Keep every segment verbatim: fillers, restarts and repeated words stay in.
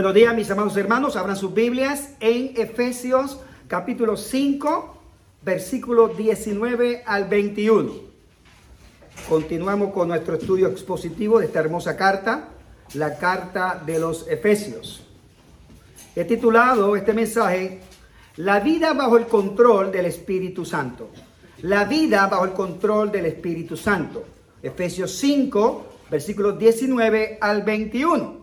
Buenos días, mis amados hermanos. Abran sus Biblias en Efesios capítulo cinco, versículos diecinueve al veintiuno. Continuamos con nuestro estudio expositivo de esta hermosa carta, la carta de los Efesios. He titulado este mensaje, La vida bajo el control del Espíritu Santo. La vida bajo el control del Espíritu Santo. Efesios cinco, versículos diecinueve al veintiuno.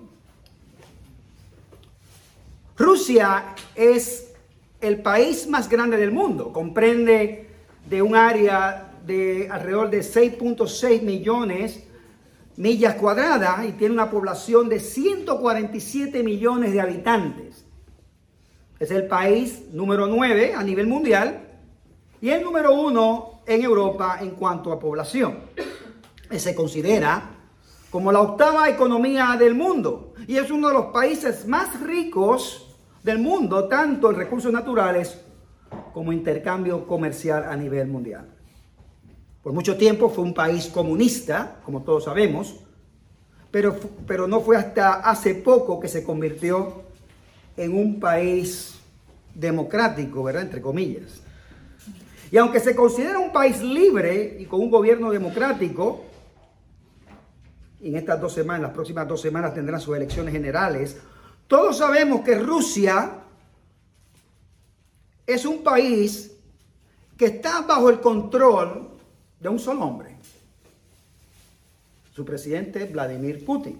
Rusia es el país más grande del mundo. Comprende de un área de alrededor de seis punto seis millones millas cuadradas y tiene una población de ciento cuarenta y siete millones de habitantes. Es el país número nueve a nivel mundial y el número uno en Europa en cuanto a población. Se considera como la octava economía del mundo y es uno de los países más ricos del mundo, tanto en recursos naturales como intercambio comercial a nivel mundial. Por mucho tiempo fue un país comunista, como todos sabemos, pero, pero no fue hasta hace poco que se convirtió en un país democrático, ¿verdad? Entre comillas. Y aunque se considera un país libre y con un gobierno democrático, en estas dos semanas, las próximas dos semanas tendrán sus elecciones generales, todos sabemos que Rusia es un país que está bajo el control de un solo hombre, su presidente Vladimir Putin.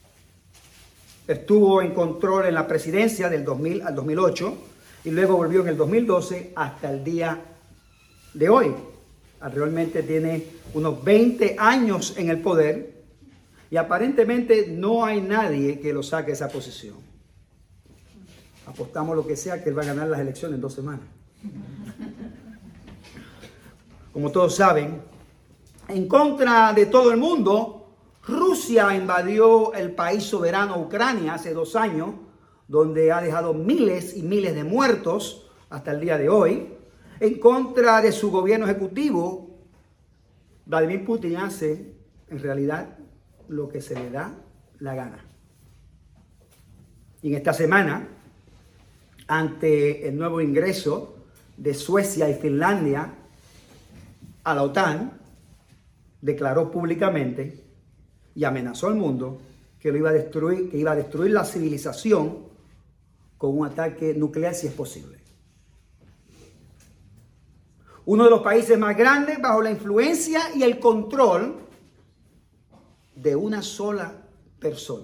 Estuvo en control en la presidencia del dos mil al dos mil ocho y luego volvió en el dos mil doce hasta el día de hoy. Realmente tiene unos veinte años en el poder y aparentemente no hay nadie que lo saque de esa posición. Apostamos lo que sea que él va a ganar las elecciones en dos semanas. Como todos saben, en contra de todo el mundo, Rusia invadió el país soberano Ucrania hace dos años, donde ha dejado miles y miles de muertos hasta el día de hoy. En contra de su gobierno ejecutivo, Vladimir Putin hace en realidad lo que se le da la gana. Y en esta semana, ante el nuevo ingreso de Suecia y Finlandia a la OTAN, declaró públicamente y amenazó al mundo que lo iba a destruir, que iba a destruir la civilización con un ataque nuclear si es posible. Uno de los países más grandes bajo la influencia y el control de una sola persona.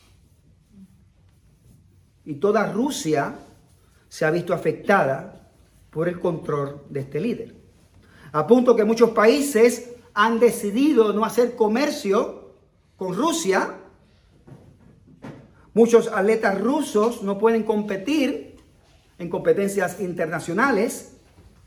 Y toda Rusia se ha visto afectada por el control de este líder. A punto que muchos países han decidido no hacer comercio con Rusia. Muchos atletas rusos no pueden competir en competencias internacionales.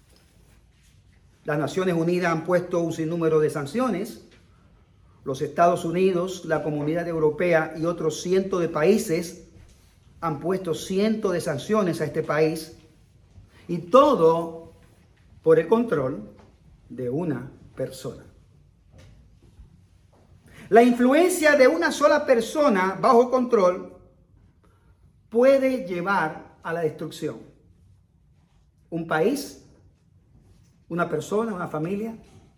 Las Naciones Unidas han puesto un sinnúmero de sanciones. Los Estados Unidos, la Comunidad Europea y otros cientos de países han puesto cientos de sanciones a este país. Y todo por el control de una persona. La influencia de una sola persona bajo control puede llevar a la destrucción. Un país, una persona, una familia,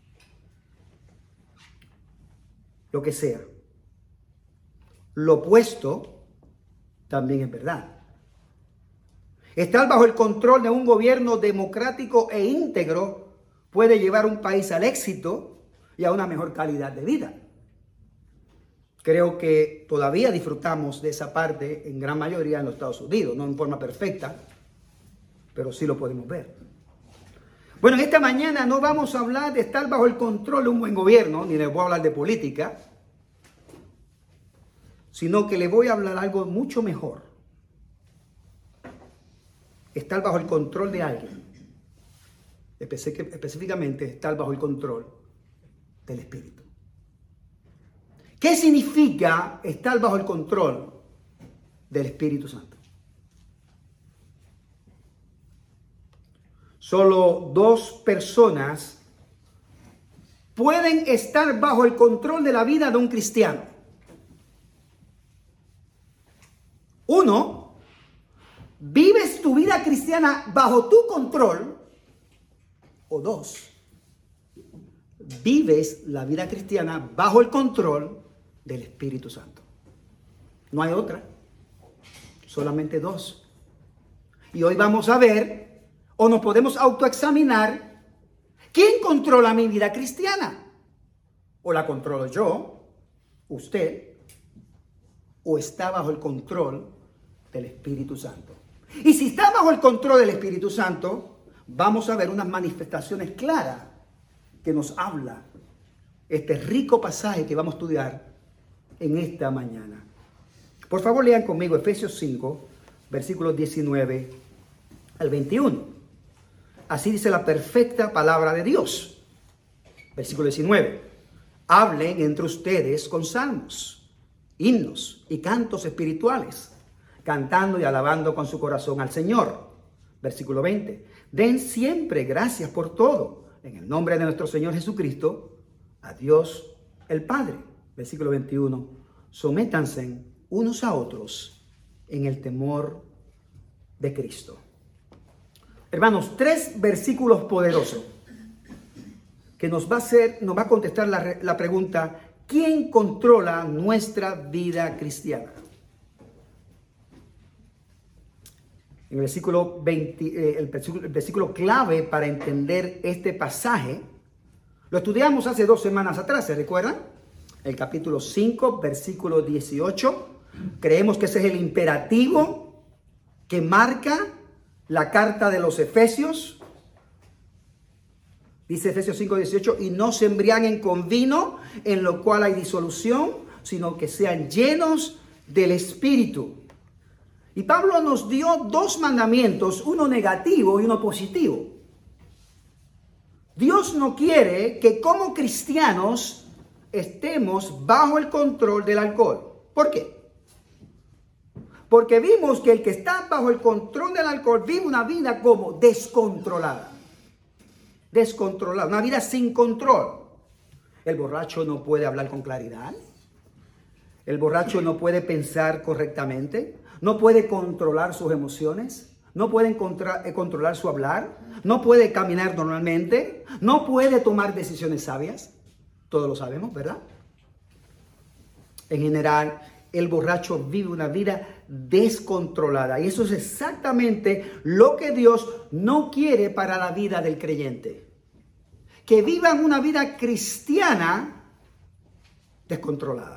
lo que sea. Lo opuesto también es verdad. Estar bajo el control de un gobierno democrático e íntegro puede llevar a un país al éxito y a una mejor calidad de vida. Creo que todavía disfrutamos de esa parte en gran mayoría en los Estados Unidos, no en forma perfecta, pero sí lo podemos ver. Bueno, en esta mañana no vamos a hablar de estar bajo el control de un buen gobierno, ni les voy a hablar de política, sino que les voy a hablar algo mucho mejor. Estar bajo el control de alguien. Específicamente estar bajo el control del Espíritu. ¿Qué significa estar bajo el control del Espíritu Santo? Solo dos personas pueden estar bajo el control de la vida de un cristiano. Uno ¿vives tu vida cristiana bajo tu control? O dos, ¿vives la vida cristiana bajo el control del Espíritu Santo? No hay otra, solamente dos. Y hoy vamos a ver, o nos podemos autoexaminar, ¿quién controla mi vida cristiana? ¿O la controlo yo, usted, o está bajo el control del Espíritu Santo? Y si está bajo el control del Espíritu Santo, vamos a ver unas manifestaciones claras que nos habla este rico pasaje que vamos a estudiar en esta mañana. Por favor, lean conmigo Efesios cinco, versículos diecinueve al veintiuno. Así dice la perfecta palabra de Dios. Versículo diecinueve. Hablen entre ustedes con salmos, himnos y cantos espirituales, cantando y alabando con su corazón al Señor. Versículo veinte. Den siempre gracias por todo, en el nombre de nuestro Señor Jesucristo, a Dios el Padre. Versículo veintiuno. Sométanse unos a otros en el temor de Cristo. Hermanos, tres versículos poderosos que nos va a hacer, nos va a contestar la, la pregunta: ¿quién controla nuestra vida cristiana? En el versículo veinte, eh, el, versículo, el versículo clave para entender este pasaje, lo estudiamos hace dos semanas atrás, ¿se recuerdan? El capítulo cinco, versículo dieciocho. Creemos que ese es el imperativo que marca la carta de los Efesios. Dice Efesios cinco, dieciocho, y no se embriaguen con vino, en lo cual hay disolución, sino que sean llenos del Espíritu. Y Pablo nos dio dos mandamientos, uno negativo y uno positivo. Dios no quiere que como cristianos estemos bajo el control del alcohol. ¿Por qué? Porque vimos que el que está bajo el control del alcohol vive una vida como descontrolada. Descontrolada, una vida sin control. El borracho no puede hablar con claridad. El borracho no puede pensar correctamente. No puede controlar sus emociones. No puede contra- eh, controlar su hablar. No puede caminar normalmente. No puede tomar decisiones sabias. Todos lo sabemos, ¿verdad? En general, el borracho vive una vida descontrolada. Y eso es exactamente lo que Dios no quiere para la vida del creyente. Que vivan una vida cristiana descontrolada.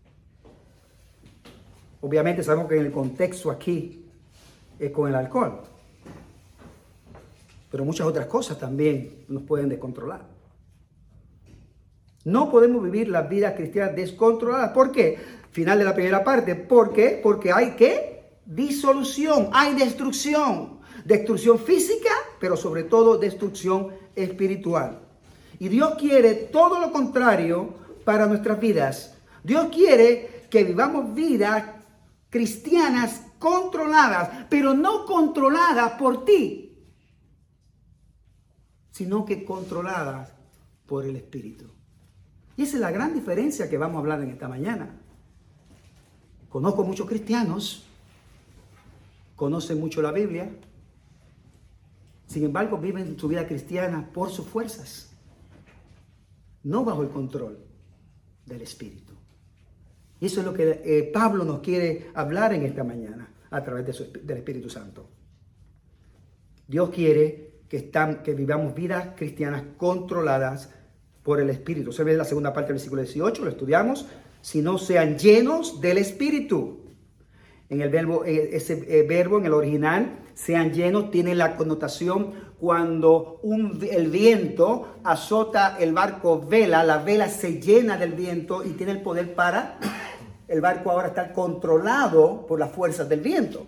Obviamente sabemos que en el contexto aquí es con el alcohol. Pero muchas otras cosas también nos pueden descontrolar. No podemos vivir la vida cristiana descontrolada. ¿Por qué? Final de la primera parte. ¿Por qué? Porque hay ¿qué? Disolución, hay destrucción. Destrucción física, pero sobre todo destrucción espiritual. Y Dios quiere todo lo contrario para nuestras vidas. Dios quiere que vivamos vidas cristianas controladas, pero no controladas por ti, sino que controladas por el Espíritu. Y esa es la gran diferencia que vamos a hablar en esta mañana. Conozco muchos cristianos, conocen mucho la Biblia, sin embargo viven su vida cristiana por sus fuerzas, no bajo el control del Espíritu. Y eso es lo que eh, Pablo nos quiere hablar en esta mañana a través de su, del Espíritu Santo. Dios quiere que, están, que vivamos vidas cristianas controladas por el Espíritu. Se ve la segunda parte del versículo dieciocho, lo estudiamos. Si no sean llenos del Espíritu. En el verbo, ese eh, verbo en el original, sean llenos, tiene la connotación cuando un, el viento azota el barco vela, la vela se llena del viento y tiene el poder para el barco ahora estar controlado por las fuerzas del viento.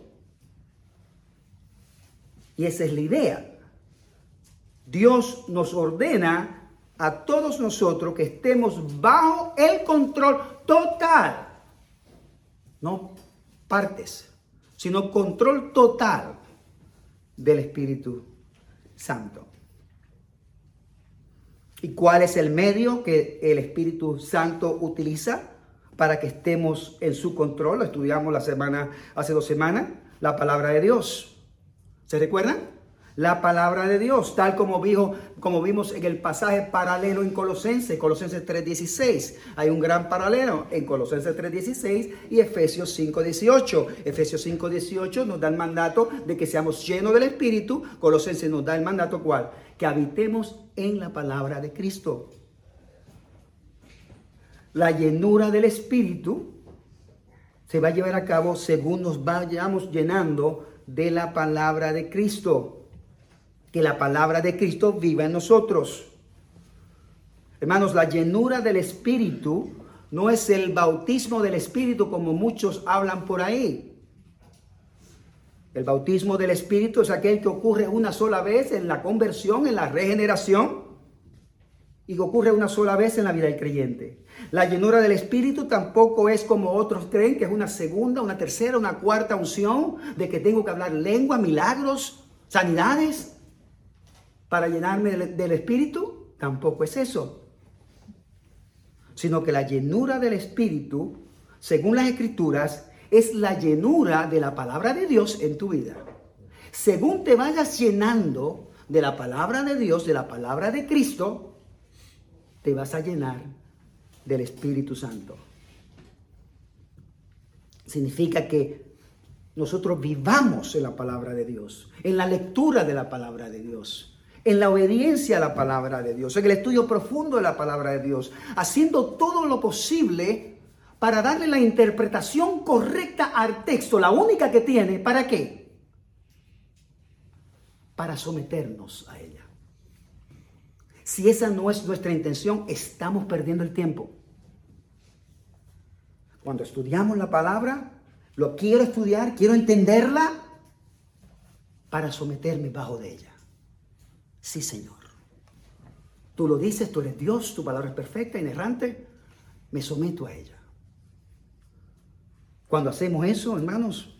Y esa es la idea. Dios nos ordena a todos nosotros que estemos bajo el control total, no partes, sino control total del Espíritu Santo. ¿Y cuál es el medio que el Espíritu Santo utiliza para que estemos en su control? Lo estudiamos la semana, hace dos semanas. La palabra de Dios. ¿Se recuerdan? La palabra de Dios, tal como, dijo, como vimos en el pasaje paralelo en Colosenses, Colosenses tres dieciséis. Hay un gran paralelo en Colosenses tres dieciséis y Efesios cinco dieciocho. Efesios cinco dieciocho nos da el mandato de que seamos llenos del Espíritu. Colosenses nos da el mandato, ¿cuál? Que habitemos en la palabra de Cristo. La llenura del Espíritu se va a llevar a cabo según nos vayamos llenando de la palabra de Cristo. Que la palabra de Cristo viva en nosotros. Hermanos, la llenura del Espíritu no es el bautismo del Espíritu como muchos hablan por ahí. El bautismo del Espíritu es aquel que ocurre una sola vez en la conversión, en la regeneración, y que ocurre una sola vez en la vida del creyente. La llenura del Espíritu tampoco es como otros creen, que es una segunda, una tercera, una cuarta unción, de que tengo que hablar lengua, milagros, sanidades, para llenarme del, del Espíritu. Tampoco es eso. Sino que la llenura del Espíritu, según las Escrituras, es la llenura de la palabra de Dios en tu vida. Según te vayas llenando de la palabra de Dios, de la palabra de Cristo, te vas a llenar del Espíritu Santo. Significa que nosotros vivamos en la palabra de Dios, en la lectura de la palabra de Dios, en la obediencia a la palabra de Dios, en el estudio profundo de la palabra de Dios, haciendo todo lo posible para darle la interpretación correcta al texto, la única que tiene. ¿Para qué? Para someternos a ella. Si esa no es nuestra intención, estamos perdiendo el tiempo. Cuando estudiamos la palabra, lo quiero estudiar, quiero entenderla para someterme bajo de ella. Sí, Señor. Tú lo dices, tú eres Dios, tu palabra es perfecta, inerrante. Me someto a ella. Cuando hacemos eso, hermanos,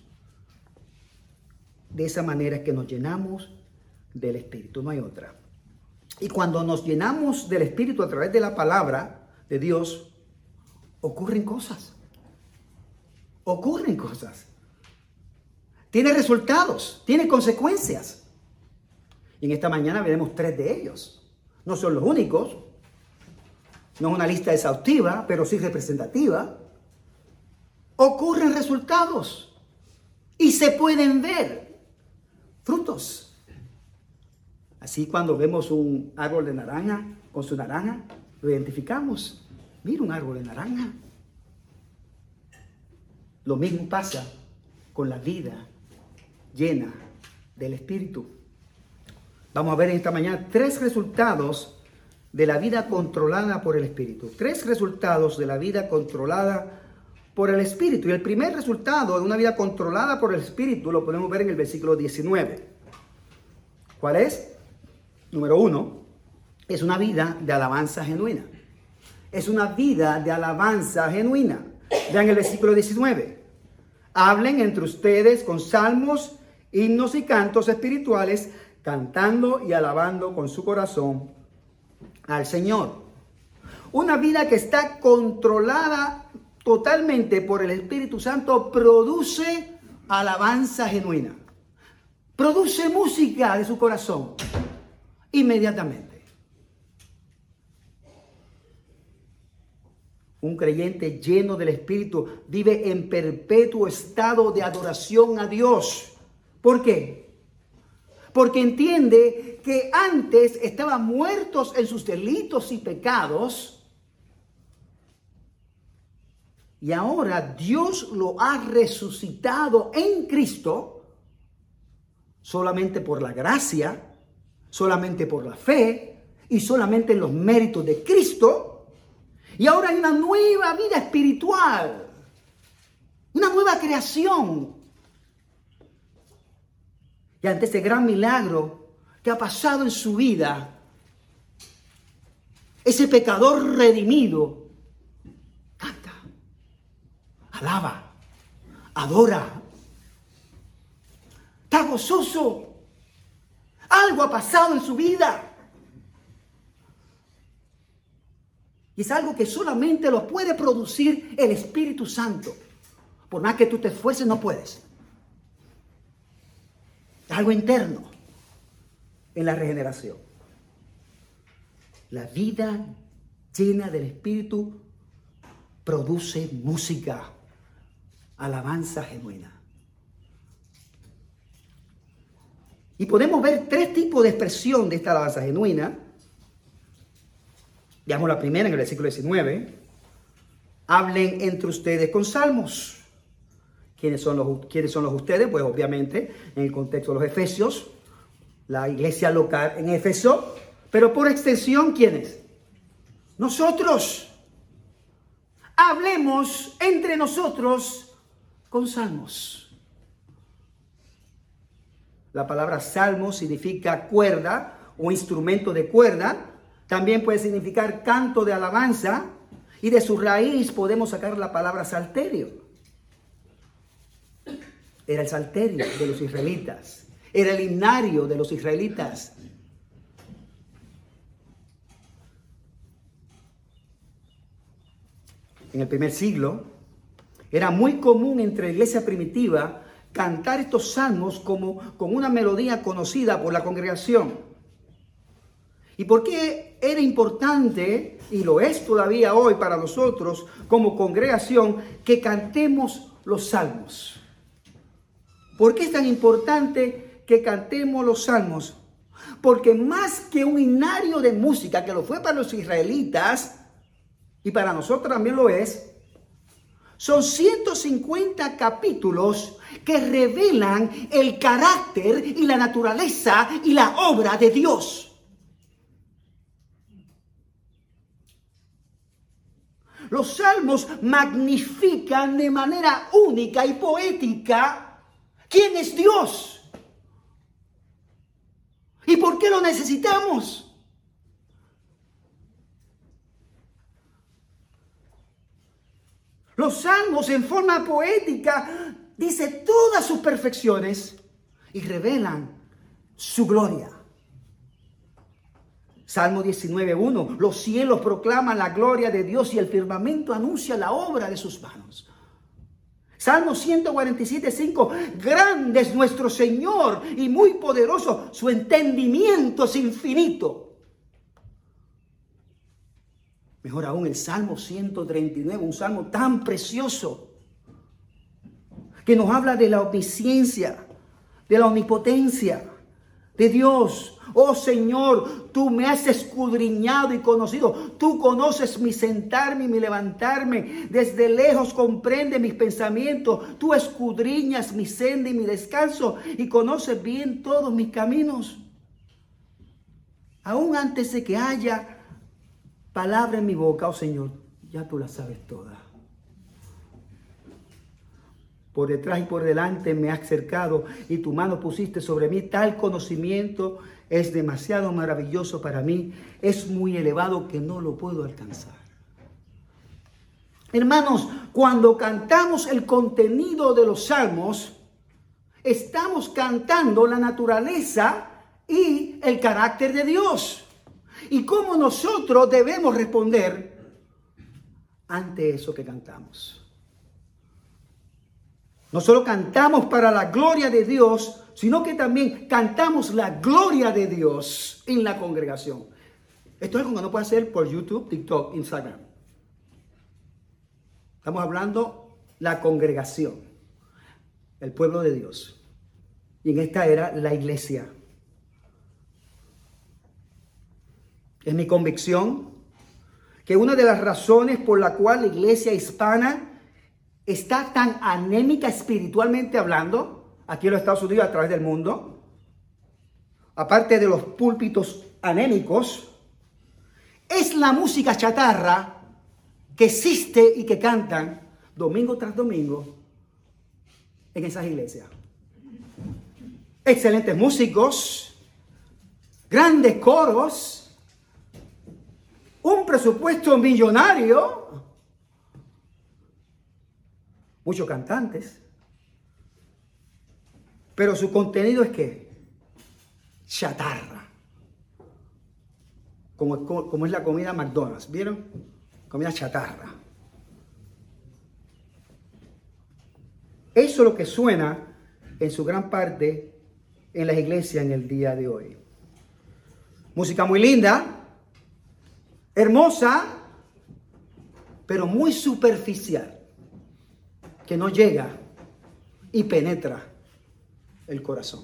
de esa manera es que nos llenamos del Espíritu, no hay otra. Y cuando nos llenamos del Espíritu a través de la palabra de Dios, ocurren cosas. Ocurren cosas. Tiene resultados, tiene consecuencias. Y en esta mañana veremos tres de ellos. No son los únicos. No es una lista exhaustiva, pero sí representativa. Ocurren resultados. Y se pueden ver frutos. Así cuando vemos un árbol de naranja con su naranja, lo identificamos. Mira un árbol de naranja. Lo mismo pasa con la vida llena del Espíritu. Vamos a ver en esta mañana tres resultados de la vida controlada por el Espíritu. Tres resultados de la vida controlada por el Espíritu. Y el primer resultado de una vida controlada por el Espíritu lo podemos ver en el versículo diecinueve. ¿Cuál es? Número uno, es una vida de alabanza genuina. Es una vida de alabanza genuina. Vean el versículo diecinueve. Hablen entre ustedes con salmos, himnos y cantos espirituales, cantando y alabando con su corazón al Señor. Una vida que está controlada totalmente por el Espíritu Santo produce alabanza genuina. Produce música de su corazón inmediatamente. Un creyente lleno del Espíritu vive en perpetuo estado de adoración a Dios. ¿Por qué? Porque entiende que antes estaban muertos en sus delitos y pecados y ahora Dios lo ha resucitado en Cristo solamente por la gracia, solamente por la fe y solamente en los méritos de Cristo. Y ahora hay una nueva vida espiritual, una nueva creación. Y ante ese gran milagro que ha pasado en su vida, ese pecador redimido canta, alaba, adora, está gozoso. Algo ha pasado en su vida. Y es algo que solamente lo puede producir el Espíritu Santo. Por más que tú te esfuerces, no puedes. algo interno en la regeneración. La vida llena del Espíritu produce música, alabanza genuina. Y podemos ver tres tipos de expresión de esta alabanza genuina. Veamos la primera en el versículo diecinueve. Hablen entre ustedes con salmos. ¿Quiénes son los, ¿quiénes son los ustedes? Pues obviamente en el contexto de los efesios, la iglesia local en Éfeso, pero por extensión, ¿quiénes? Nosotros. Hablemos entre nosotros con salmos. La palabra salmo significa cuerda o instrumento de cuerda. También puede significar canto de alabanza. Y de su raíz podemos sacar la palabra salterio. Era el salterio de los israelitas. Era el himnario de los israelitas. En el primer siglo, era muy común entre la iglesia primitiva cantar estos salmos como, con una melodía conocida por la congregación. ¿Y por qué era importante, y lo es todavía hoy para nosotros como congregación, que cantemos los salmos? ¿Por qué es tan importante que cantemos los salmos? Porque más que un himnario de música, que lo fue para los israelitas, y para nosotros también lo es, son ciento cincuenta capítulos que revelan el carácter y la naturaleza y la obra de Dios. Los salmos magnifican de manera única y poética quién es Dios y por qué lo necesitamos. Los salmos en forma poética dice todas sus perfecciones y revelan su gloria. Salmo diecinueve uno. Los cielos proclaman la gloria de Dios y el firmamento anuncia la obra de sus manos. Salmo ciento cuarenta y siete cinco. Grande es nuestro Señor y muy poderoso. Su entendimiento es infinito. Mejor aún el Salmo ciento treinta y nueve, un salmo tan precioso que nos habla de la omnisciencia, de la omnipotencia de Dios. Oh Señor, tú me has escudriñado y conocido. Tú conoces mi sentarme y mi levantarme. Desde lejos comprende mis pensamientos. Tú escudriñas mi senda y mi descanso y conoces bien todos mis caminos. Aún antes de que haya palabra en mi boca, oh Señor, ya tú la sabes toda. Por detrás y por delante me has cercado y tu mano pusiste sobre mí. Tal conocimiento es demasiado maravilloso para mí. Es muy elevado que no lo puedo alcanzar. Hermanos, cuando cantamos el contenido de los salmos, estamos cantando la naturaleza y el carácter de Dios. Y cómo nosotros debemos responder ante eso que cantamos. No solo cantamos para la gloria de Dios, sino que también cantamos la gloria de Dios en la congregación. Esto es algo que no puede hacer por YouTube, TikTok, Instagram. Estamos hablando la congregación, el pueblo de Dios. Y en esta era la iglesia. Es mi convicción que una de las razones por la cual la iglesia hispana está tan anémica espiritualmente hablando, aquí en los Estados Unidos a través del mundo, aparte de los púlpitos anémicos, es la música chatarra que existe y que cantan domingo tras domingo en esas iglesias. Excelentes músicos, grandes coros, un presupuesto millonario, muchos cantantes, pero su contenido es ¿qué? Chatarra, como, como es la comida McDonald's, ¿vieron? Comida chatarra. Eso es lo que suena en su gran parte en las iglesias en el día de hoy. Música muy linda, hermosa, pero muy superficial, que no llega y penetra el corazón.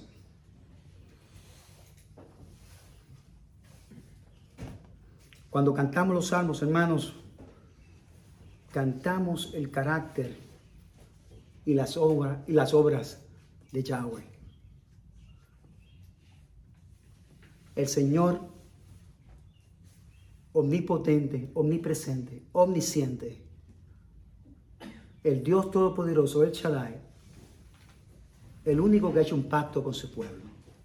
Cuando cantamos los salmos, hermanos, cantamos el carácter y las obras, y las obras de Yahweh. El Señor omnipotente, omnipresente, omnisciente, el Dios todopoderoso, el Shaddai, el único que ha hecho un pacto con su pueblo.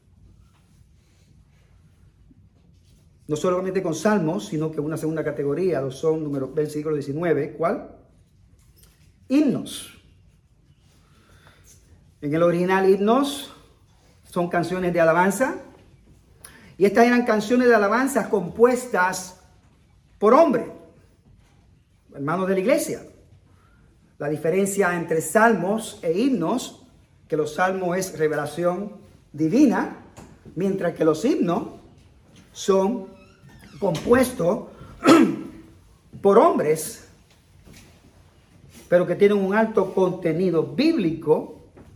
No solamente con salmos, sino que una segunda categoría, lo son, número, versículo diecinueve, ¿cuál? Himnos. En el original, himnos son canciones de alabanza. Y estas eran canciones de alabanza compuestas por hombres, hermanos de la iglesia. La diferencia entre salmos e himnos, que los salmos es revelación divina, mientras que los himnos son compuestos por hombres, pero que tienen un alto contenido bíblico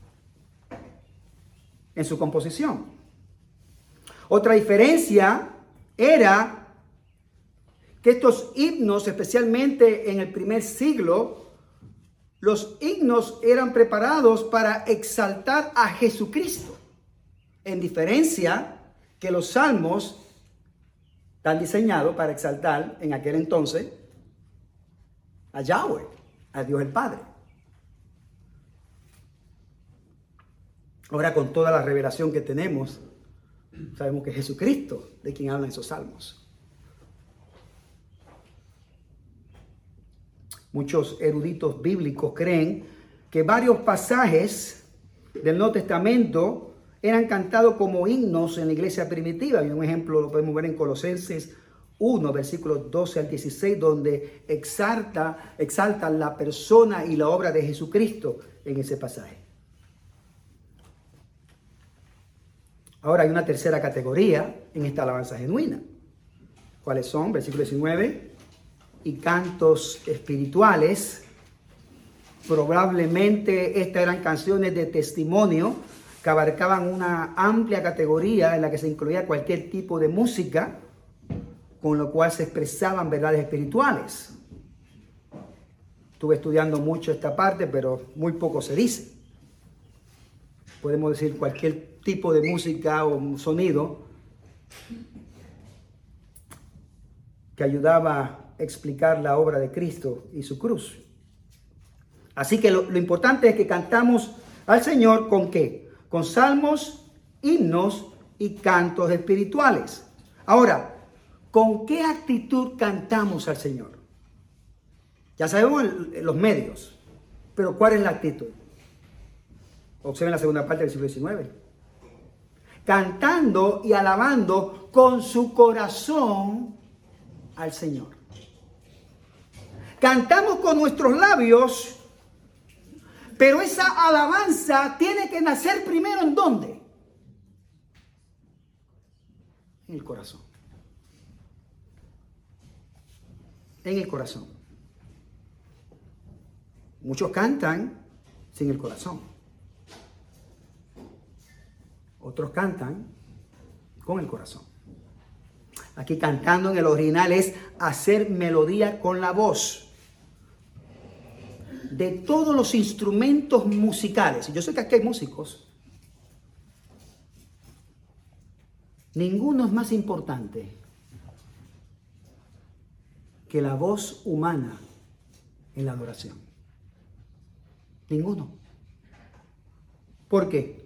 en su composición. Otra diferencia era que estos himnos, especialmente en el primer siglo, los himnos eran preparados para exaltar a Jesucristo, en diferencia que los salmos están diseñados para exaltar en aquel entonces a Yahweh, a Dios el Padre. Ahora, con toda la revelación que tenemos, sabemos que es Jesucristo de quien hablan esos salmos. Muchos eruditos bíblicos creen que varios pasajes del Nuevo Testamento eran cantados como himnos en la iglesia primitiva. Y un ejemplo lo podemos ver en Colosenses uno, versículos doce al dieciséis, donde exalta, exalta la persona y la obra de Jesucristo en ese pasaje. Ahora hay una tercera categoría en esta alabanza genuina. ¿Cuáles son? Versículo diecinueve. Y cantos espirituales. Probablemente estas eran canciones de testimonio que abarcaban una amplia categoría en la que se incluía cualquier tipo de música, con lo cual se expresaban verdades espirituales. Estuve estudiando mucho esta parte, pero muy poco se dice. Podemos decir cualquier tipo de música o sonido que ayudaba a explicar la obra de Cristo y su cruz. Así que lo, lo importante es que cantamos al Señor ¿con qué? Con salmos, himnos y cantos espirituales. Ahora, ¿con qué actitud cantamos al Señor? Ya sabemos el, los medios, pero ¿cuál es la actitud? Observen la segunda parte del versículo diecinueve. Cantando y alabando con su corazón al Señor. Cantamos con nuestros labios, pero esa alabanza tiene que nacer primero ¿en dónde? En el corazón. En el corazón. Muchos cantan sin el corazón. Otros cantan con el corazón. Aquí cantando en el original es hacer melodía con la voz. De todos los instrumentos musicales, y yo sé que aquí hay músicos, ninguno es más importante que la voz humana en la adoración. Ninguno. ¿Por qué?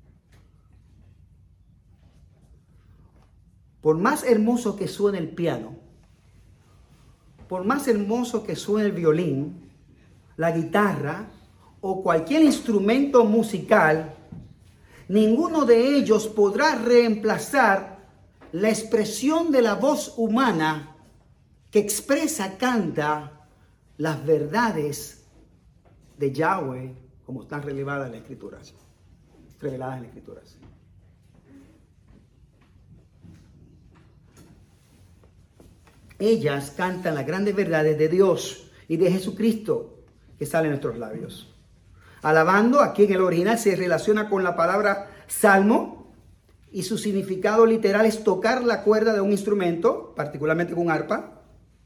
Por más hermoso que suene el piano, por más hermoso que suene el violín, la guitarra o cualquier instrumento musical, ninguno de ellos podrá reemplazar la expresión de la voz humana que expresa, canta las verdades de Yahweh como están reveladas en las Escrituras. Reveladas en las Escrituras. Ellas cantan las grandes verdades de Dios y de Jesucristo que salen de nuestros labios. Alabando, aquí en el original se relaciona con la palabra salmo y su significado literal es tocar la cuerda de un instrumento, particularmente con un arpa.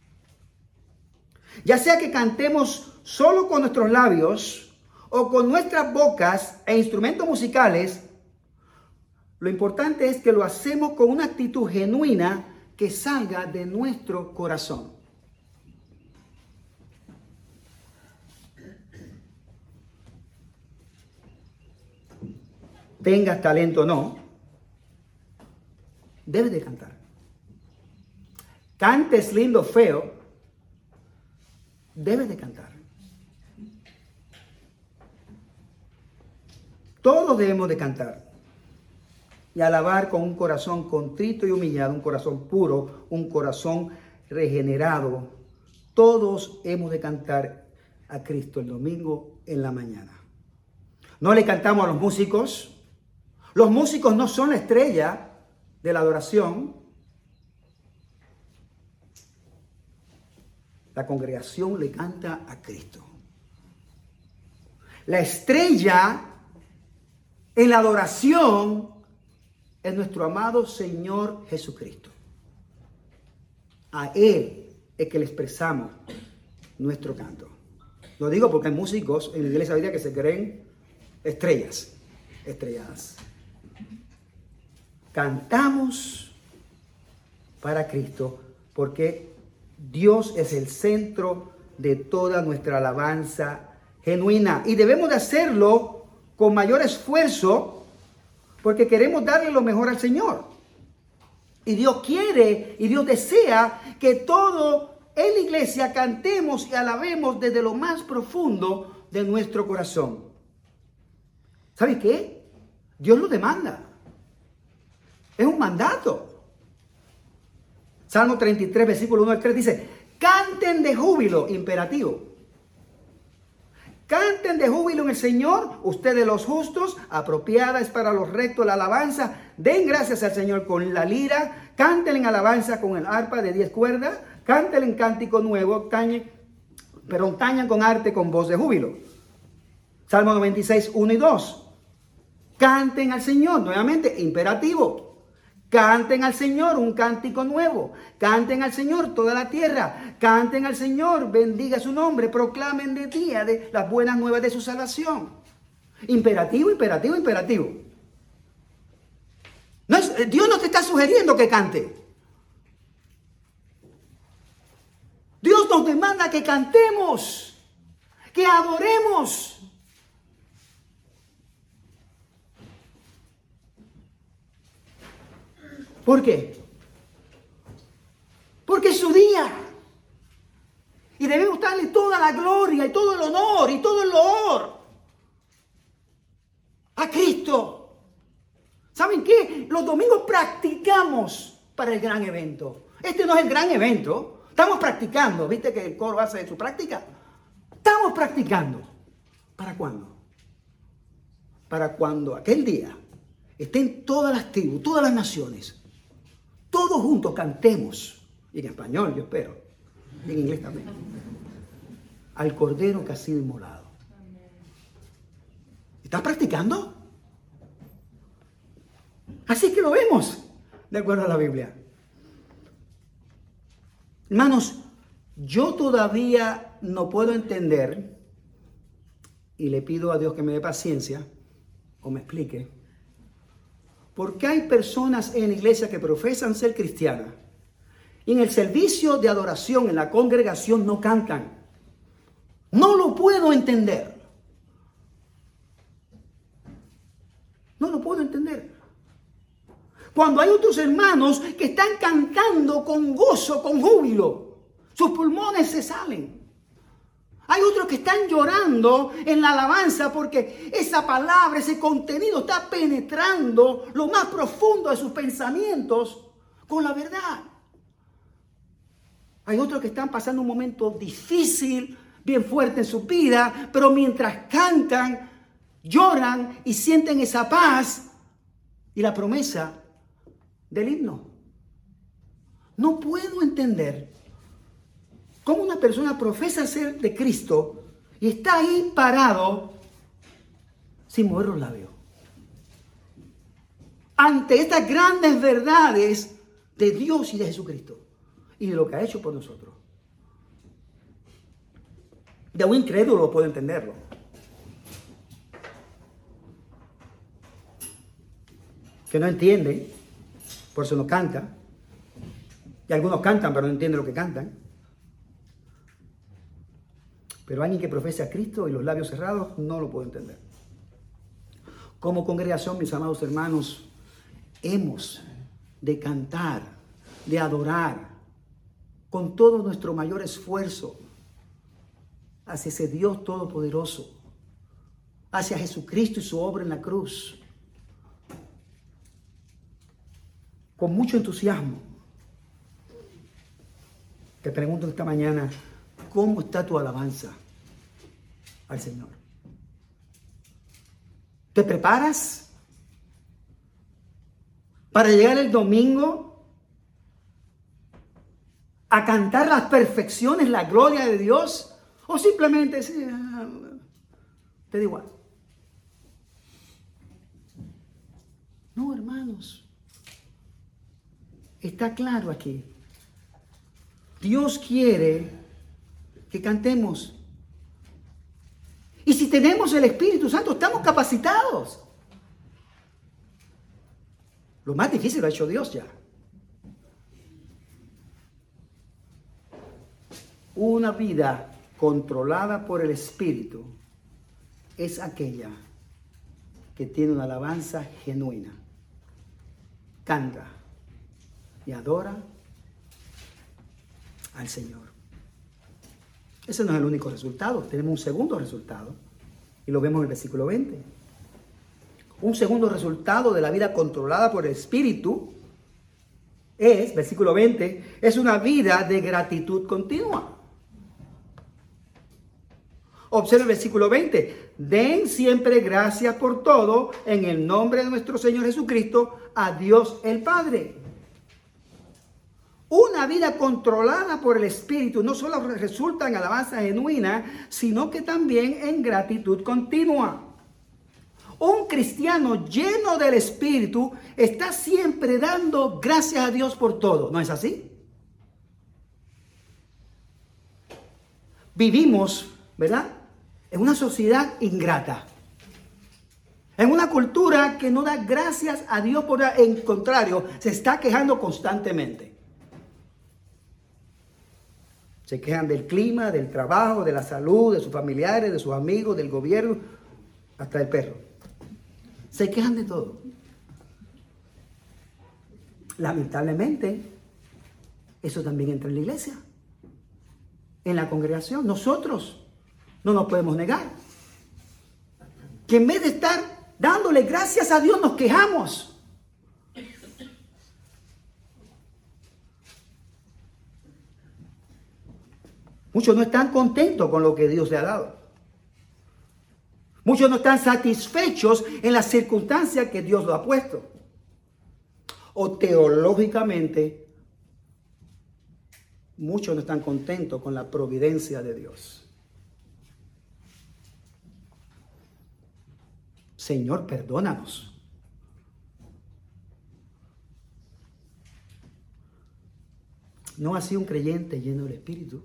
Ya sea que cantemos solo con nuestros labios o con nuestras bocas e instrumentos musicales, lo importante es que lo hacemos con una actitud genuina que salga de nuestro corazón. Tengas talento o no, debes de cantar. Cantes lindo o feo, debes de cantar. Todos debemos de cantar y alabar con un corazón contrito y humillado, un corazón puro, un corazón regenerado. Todos hemos de cantar a Cristo el domingo en la mañana. No le cantamos a los músicos. Los músicos no son la estrella de la adoración. La congregación le canta a Cristo. La estrella en la adoración es nuestro amado Señor Jesucristo. A Él es que le expresamos nuestro canto. Lo digo porque hay músicos en la iglesia hoy día que se creen estrellas, estrelladas. Cantamos para Cristo porque Dios es el centro de toda nuestra alabanza genuina. Y debemos de hacerlo con mayor esfuerzo porque queremos darle lo mejor al Señor. Y Dios quiere y Dios desea que todo en la iglesia cantemos y alabemos desde lo más profundo de nuestro corazón. ¿Sabe qué? Dios lo demanda. Es un mandato. Salmo treinta y tres, versículo uno al tres dice, canten de júbilo, imperativo. Canten de júbilo en el Señor, ustedes los justos, apropiada es para los rectos la alabanza. Den gracias al Señor con la lira, canten en alabanza con el arpa de diez cuerdas, canten en cántico nuevo, tañen, pero tañan con arte con voz de júbilo. Salmo noventa y seis, uno y dos. Canten al Señor, nuevamente, imperativo. Canten al Señor un cántico nuevo. Canten al Señor toda la tierra. Canten al Señor, bendiga su nombre. Proclamen de día de las buenas nuevas de su salvación. Imperativo, imperativo, imperativo. No es, Dios no te está sugiriendo que cante. Dios nos demanda que cantemos, que adoremos. ¿Por qué? Porque es su día. Y debemos darle toda la gloria y todo el honor y todo el loor a Cristo. ¿Saben qué? Los domingos practicamos para el gran evento. Este no es el gran evento. Estamos practicando. ¿Viste que el coro hace su práctica? Estamos practicando. ¿Para cuándo? Para cuando aquel día estén todas las tribus, todas las naciones, todos juntos cantemos, y en español yo espero, y en inglés también, al Cordero que ha sido inmolado. ¿Estás practicando? Así que lo vemos, de acuerdo a la Biblia. Hermanos, yo todavía no puedo entender, y le pido a Dios que me dé paciencia, o me explique, ¿por qué hay personas en la iglesia que profesan ser cristianas y en el servicio de adoración, en la congregación, no cantan? No lo puedo entender. No lo puedo entender. Cuando hay otros hermanos que están cantando con gozo, con júbilo, sus pulmones se salen. Hay otros que están llorando en la alabanza porque esa palabra, ese contenido está penetrando lo más profundo de sus pensamientos con la verdad. Hay otros que están pasando un momento difícil, bien fuerte en su vida, pero mientras cantan, lloran y sienten esa paz y la promesa del himno. No puedo entender ¿Cómo una persona profesa ser de Cristo y está ahí parado sin mover los labios? Ante estas grandes verdades de Dios y de Jesucristo y de lo que ha hecho por nosotros. De un incrédulo puedo entenderlo. Que no entiende, por eso no canta. Y algunos cantan, pero no entienden lo que cantan. Pero alguien que profesa a Cristo y los labios cerrados, no lo puedo entender. Como congregación, mis amados hermanos, hemos de cantar, de adorar, con todo nuestro mayor esfuerzo, hacia ese Dios todopoderoso, hacia Jesucristo y su obra en la cruz, con mucho entusiasmo. Te pregunto esta mañana, ¿cómo está tu alabanza al Señor? ¿Te preparas para llegar el domingo a cantar las perfecciones, la gloria de Dios? ¿O simplemente sí, te da igual? No, hermanos. Está claro aquí. Dios quiere que cantemos. Y si tenemos el Espíritu Santo, estamos capacitados. Lo más difícil lo ha hecho Dios ya. Una vida controlada por el Espíritu es aquella que tiene una alabanza genuina. Canta y adora al Señor. Ese no es el único resultado. Tenemos un segundo resultado y lo vemos en el versículo veinte. Un segundo resultado de la vida controlada por el Espíritu es, versículo veinte, es una vida de gratitud continua. Observe el versículo veinte. Den siempre gracias por todo en el nombre de nuestro Señor Jesucristo a Dios el Padre. Una vida controlada por el Espíritu no solo resulta en alabanza genuina, sino que también en gratitud continua. Un cristiano lleno del Espíritu está siempre dando gracias a Dios por todo. ¿No es así? Vivimos, ¿verdad?, en una sociedad ingrata. En una cultura que no da gracias a Dios por nada. En contrario, se está quejando constantemente. Se quejan del clima, del trabajo, de la salud, de sus familiares, de sus amigos, del gobierno, hasta del perro. Se quejan de todo. Lamentablemente, eso también entra en la iglesia, en la congregación. Nosotros no nos podemos negar que en vez de estar dándole gracias a Dios, nos quejamos. Muchos no están contentos con lo que Dios le ha dado. Muchos no están satisfechos en las circunstancias que Dios lo ha puesto. O teológicamente, muchos no están contentos con la providencia de Dios. Señor, perdónanos. ¿No ha sido un creyente lleno del Espíritu?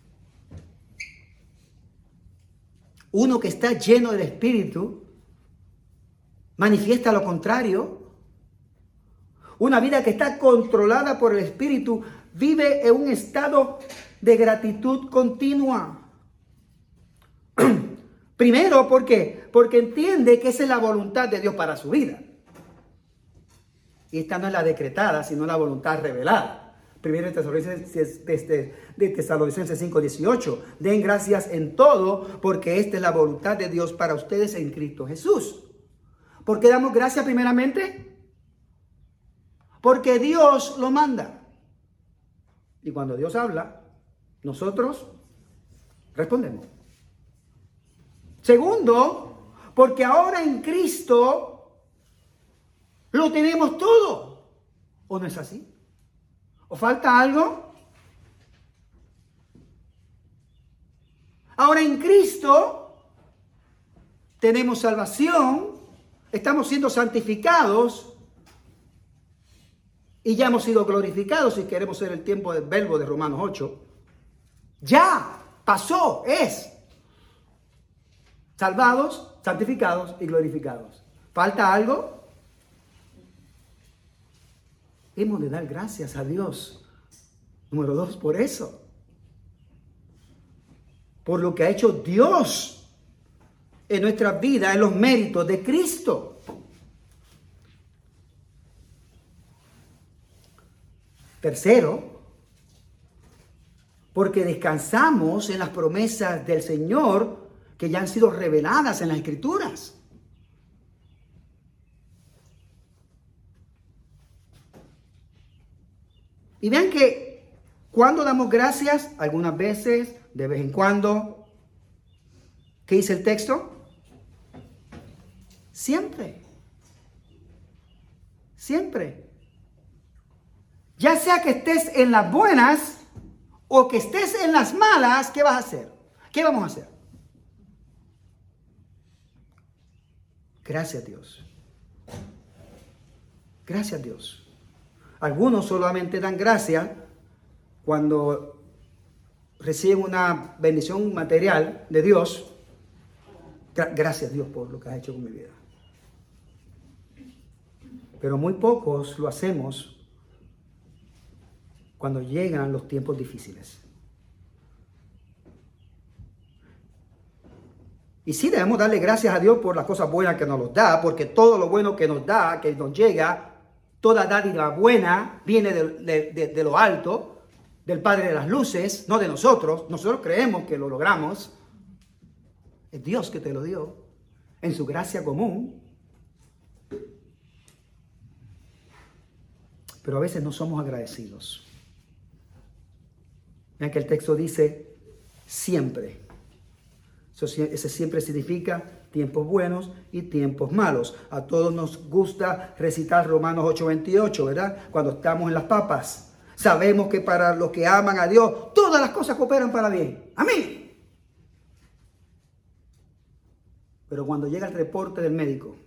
Uno que está lleno del Espíritu manifiesta lo contrario. Una vida que está controlada por el Espíritu vive en un estado de gratitud continua. Primero, ¿por qué? Porque entiende que esa es la voluntad de Dios para su vida. Y esta no es la decretada, sino la voluntad revelada. Primero de Tesalonicenses cinco dieciocho. Den gracias en todo, porque esta es la voluntad de Dios para ustedes en Cristo Jesús. ¿Por qué damos gracias primeramente? Porque Dios lo manda. Y cuando Dios habla, nosotros respondemos. Segundo, porque ahora en Cristo lo tenemos todo. ¿O no es así? ¿O falta algo? Ahora en Cristo tenemos salvación, estamos siendo santificados y ya hemos sido glorificados, si queremos ser el tiempo del verbo de Romanos ocho. Ya pasó, es. Salvados, santificados y glorificados. ¿Falta algo? Hemos de dar gracias a Dios. Número dos, por eso. Por lo que ha hecho Dios en nuestra vida, en los méritos de Cristo. Tercero, porque descansamos en las promesas del Señor que ya han sido reveladas en las Escrituras. Y vean que cuando damos gracias, algunas veces, de vez en cuando, ¿qué dice el texto? Siempre. Siempre. Ya sea que estés en las buenas o que estés en las malas, ¿qué vas a hacer? ¿Qué vamos a hacer? Gracias a Dios. Gracias a Dios. Algunos solamente dan gracias cuando reciben una bendición material de Dios. Gracias a Dios por lo que has hecho con mi vida. Pero muy pocos lo hacemos cuando llegan los tiempos difíciles. Y sí debemos darle gracias a Dios por las cosas buenas que nos los da, porque todo lo bueno que nos da, que nos llega, toda dádiva buena viene de, de, de, de lo alto, del Padre de las luces, no de nosotros. Nosotros creemos que lo logramos. Es Dios que te lo dio en su gracia común. Pero a veces no somos agradecidos. Vean que el texto dice siempre. Eso, ese siempre significa tiempos buenos y tiempos malos. A todos nos gusta recitar Romanos ocho veintiocho, ¿verdad? Cuando estamos en las papas. Sabemos que para los que aman a Dios, todas las cosas cooperan para bien. Amén. Pero cuando llega el reporte del médico,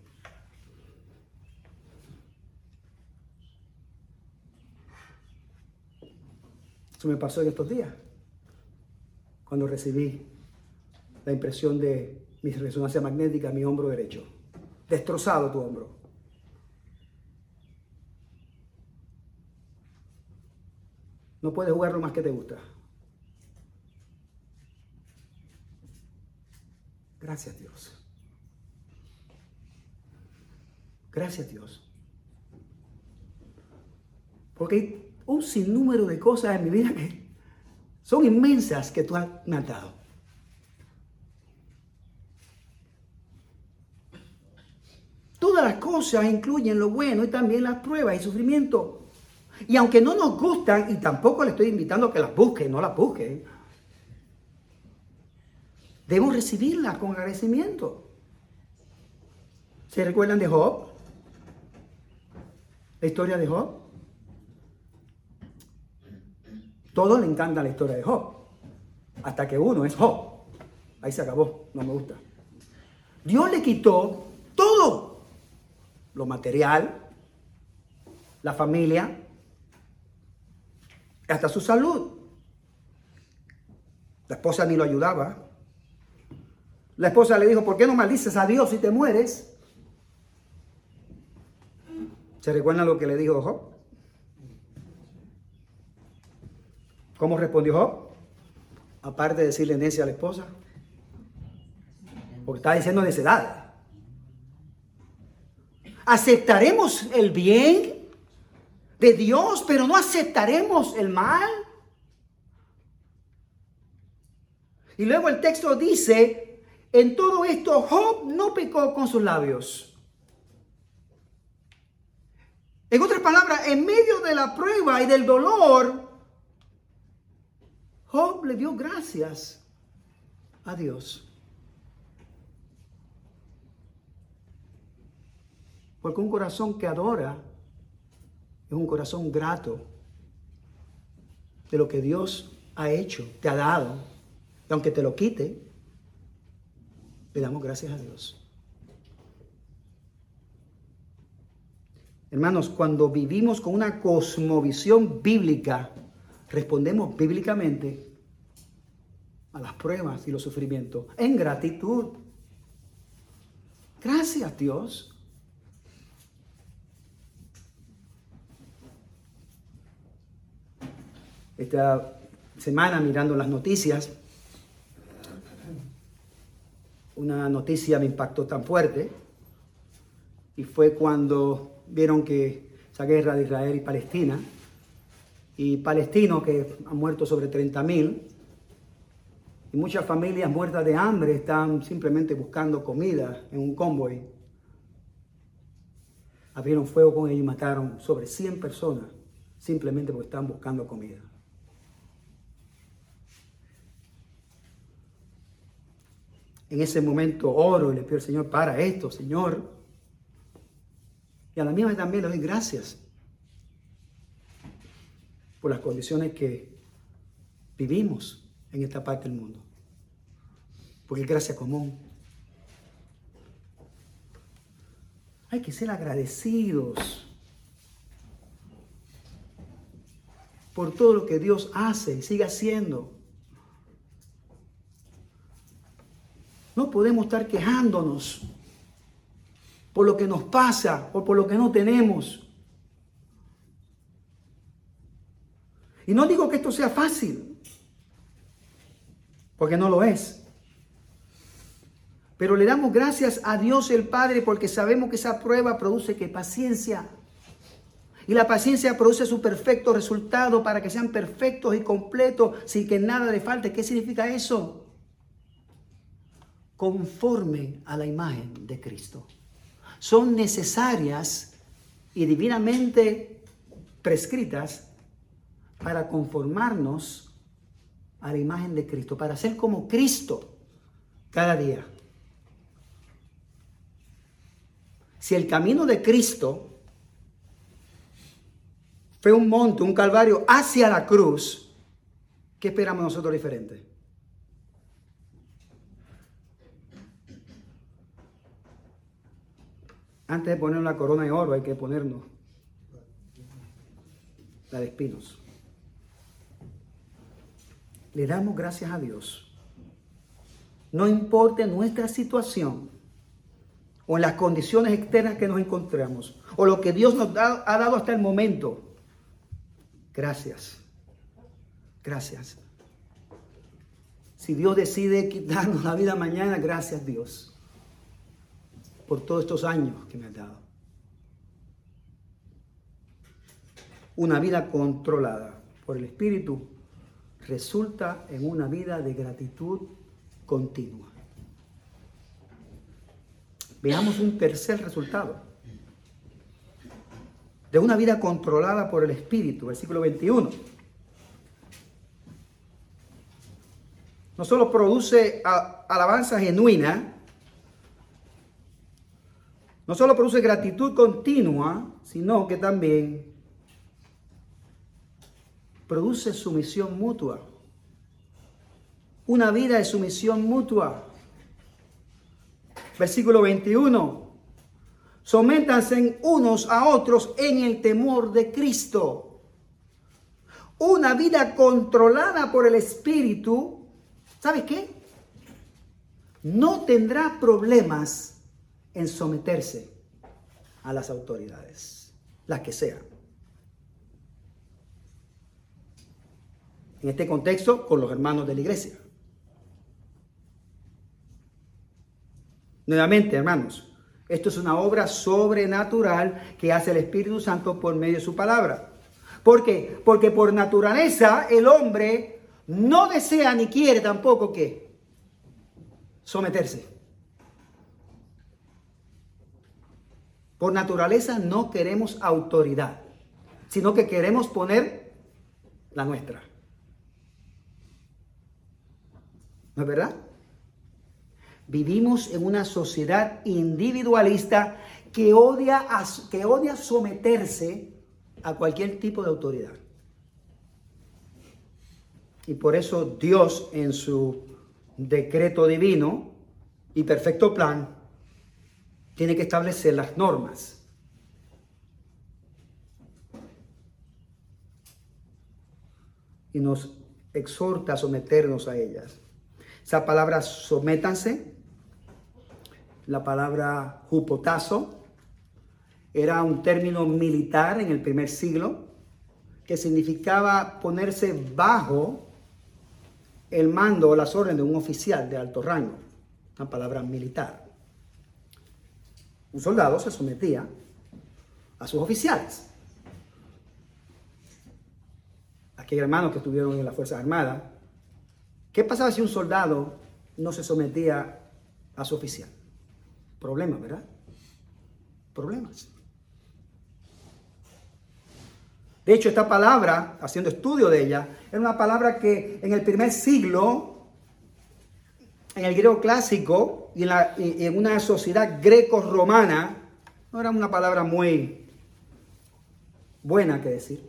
eso me pasó en estos días, cuando recibí la impresión de mi resonancia magnética en mi hombro derecho. Destrozado tu hombro. No puedes jugar lo más que te gusta. Gracias, Dios. Gracias, Dios. Porque hay un sinnúmero de cosas en mi vida que son inmensas que tú me has dado. Todas las cosas incluyen lo bueno y también las pruebas y sufrimiento. Y aunque no nos gustan, y tampoco le estoy invitando a que las busquen, no las busquen, debemos recibirlas con agradecimiento. ¿Se recuerdan de Job? La historia de Job. Todos le encanta la historia de Job. Hasta que uno es Job. Ahí se acabó, no me gusta. Dios le quitó todo. Lo material, la familia, hasta su salud. La esposa ni lo ayudaba. La esposa le dijo, ¿por qué no maldices a Dios si te mueres? ¿Se recuerdan lo que le dijo Job? ¿Cómo respondió Job? Aparte de decirle necia a la esposa. Porque está diciendo necedad. ¿Aceptaremos el bien de Dios, pero no aceptaremos el mal? Y luego el texto dice, en todo esto Job no pecó con sus labios. En otras palabras, en medio de la prueba y del dolor, Job le dio gracias a Dios. Porque un corazón que adora es un corazón grato de lo que Dios ha hecho, te ha dado. Y aunque te lo quite, le damos gracias a Dios. Hermanos, cuando vivimos con una cosmovisión bíblica, respondemos bíblicamente a las pruebas y los sufrimientos en gratitud. Gracias, Dios. Esta semana, mirando las noticias, una noticia me impactó tan fuerte, y fue cuando vieron que esa guerra de Israel y Palestina, y palestinos que han muerto sobre treinta mil, y muchas familias muertas de hambre están simplemente buscando comida en un convoy. Abrieron fuego con ellos y mataron sobre cien personas simplemente porque estaban buscando comida. En ese momento oro y le pido al Señor, para esto, Señor. Y a la misma vez también le doy gracias por las condiciones que vivimos en esta parte del mundo. Porque es gracia común. Hay que ser agradecidos por todo lo que Dios hace y sigue haciendo. No podemos estar quejándonos por lo que nos pasa o por lo que no tenemos. Y no digo que esto sea fácil, porque no lo es. Pero le damos gracias a Dios el Padre porque sabemos que esa prueba produce ¿qué? Paciencia. Y la paciencia produce su perfecto resultado para que sean perfectos y completos sin que nada le falte. ¿Qué significa eso? Conforme a la imagen de Cristo. Son necesarias y divinamente prescritas para conformarnos a la imagen de Cristo, para ser como Cristo cada día. Si el camino de Cristo fue un monte, un calvario hacia la cruz, ¿qué esperamos nosotros diferente? Antes de poner la corona de oro hay que ponernos la de espinos. Le damos gracias a Dios. No importa nuestra situación o las condiciones externas que nos encontramos o lo que Dios nos da, ha dado hasta el momento. Gracias. Gracias. Si Dios decide quitarnos la vida mañana, gracias Dios por todos estos años que me has dado. Una vida controlada por el Espíritu resulta en una vida de gratitud continua. Veamos un tercer resultado de una vida controlada por el Espíritu, versículo veintiuno. No solo produce alabanza genuina, no solo produce gratitud continua, sino que también produce sumisión mutua. Una vida de sumisión mutua. Versículo veintiuno. Sométanse unos a otros en el temor de Cristo. Una vida controlada por el Espíritu, ¿sabe qué? No tendrá problemas en someterse a las autoridades, las que sean. En este contexto, con los hermanos de la iglesia. Nuevamente, hermanos, esto es una obra sobrenatural que hace el Espíritu Santo por medio de su palabra. ¿Por qué? Porque por naturaleza el hombre no desea ni quiere tampoco ¿qué? Someterse. Por naturaleza no queremos autoridad, sino que queremos poner la nuestra. ¿No es verdad? Vivimos en una sociedad individualista que odia, a, que odia someterse a cualquier tipo de autoridad. Y por eso Dios en su decreto divino y perfecto plan, tiene que establecer las normas. Y nos exhorta a someternos a ellas. Esa palabra sométanse, la palabra hupotazo, era un término militar en el primer siglo que significaba ponerse bajo el mando o las órdenes de un oficial de alto rango, una palabra militar. Un soldado se sometía a sus oficiales. Aquellos hermanos que estuvieron en las Fuerzas Armadas, ¿qué pasaba si un soldado no se sometía a su oficial? Problemas, ¿verdad? Problemas. De hecho, esta palabra, haciendo estudio de ella, era una palabra que en el primer siglo, en el griego clásico y en, la, y en una sociedad greco-romana, no era una palabra muy buena que decir.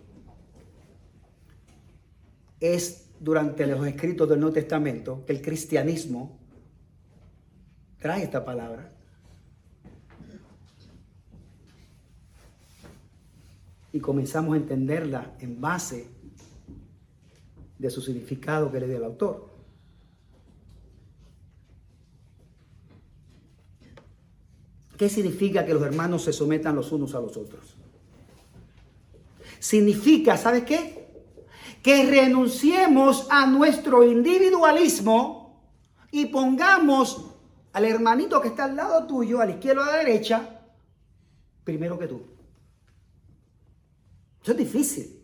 Es durante los escritos del Nuevo Testamento que el cristianismo trae esta palabra. Y comenzamos a entenderla en base de su significado que le dio el autor. ¿Qué significa que los hermanos se sometan los unos a los otros? Significa, ¿sabes qué? Que renunciemos a nuestro individualismo y pongamos al hermanito que está al lado tuyo, a la izquierda o a la derecha, primero que tú. Eso es difícil.